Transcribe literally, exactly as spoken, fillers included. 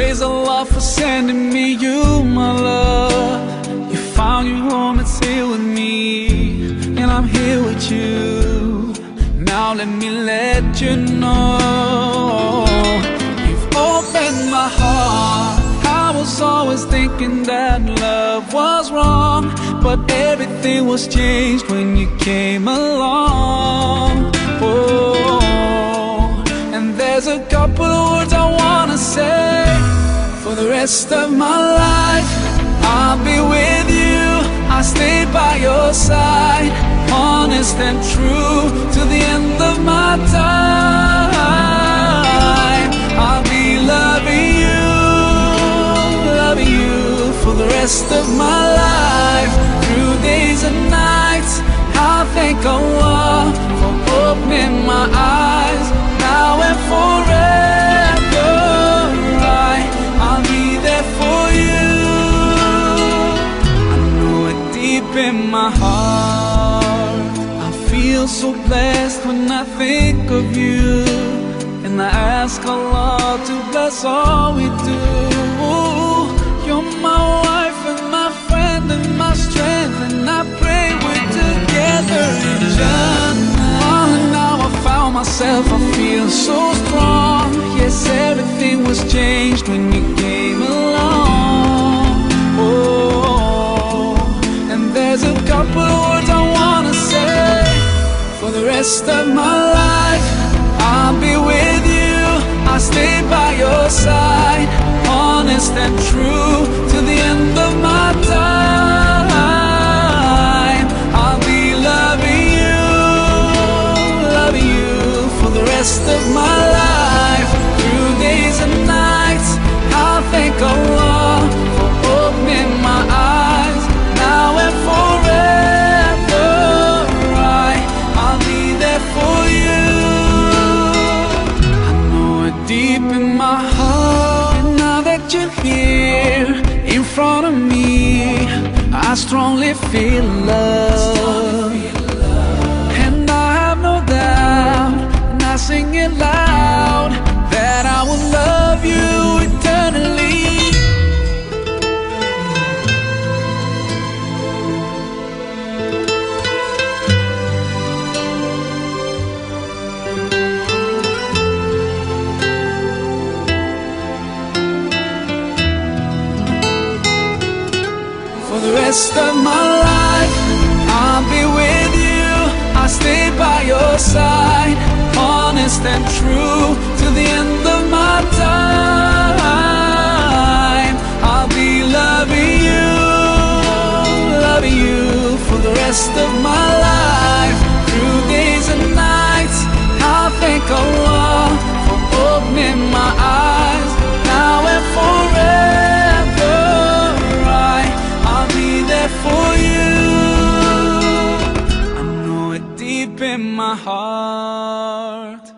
praise Allah for sending me you, my love. You found your home, it's here with me, and I'm here with you. Now let me let you know, you've opened my heart. I was always thinking that love was wrong, but everything was changed when you came along. Oh, and there's a couple of words I wanna say. For the rest of my life, I'll be with you. I'll stay by your side, honest and true, to the end of my time. I'll be loving you, loving you for the rest of my life. Through days and nights, I'll thank Allah for opening my eyes. Now and forever, I'll be there for you. I know it deep in my heart. I feel so blessed when I think of you, and I ask Allah to bless all we do. You're my wife and my friend and my strength, and I pray we're together in Jannah. Oh, now I found myself, I feel so strong. Yes, everything was changed when you came along. Oh, and there's a couple of words I wanna say. For the rest of my life, I'll be with you. I'll stay by your side, honest and true, to the end of my time. I'll be loving you, loving you for the rest of my life. Through days and nights, I'll thank Allah for opening my eyes. Now and forever, I'll be there for you. I know it deep in my heart. And now that you're here in front of me, I strongly feel love. And I have no doubt, and I sing it loud, that I will love you eternally. For the rest of my life, I'll be with you. I'll stay by your side, honest and true, to the end of my time. I'll be loving you, loving you for the rest of my life. Through days and nights, I'll thank Allah for opening my eyes. Now and forever, I'll be there for you. I know it deep in my heart.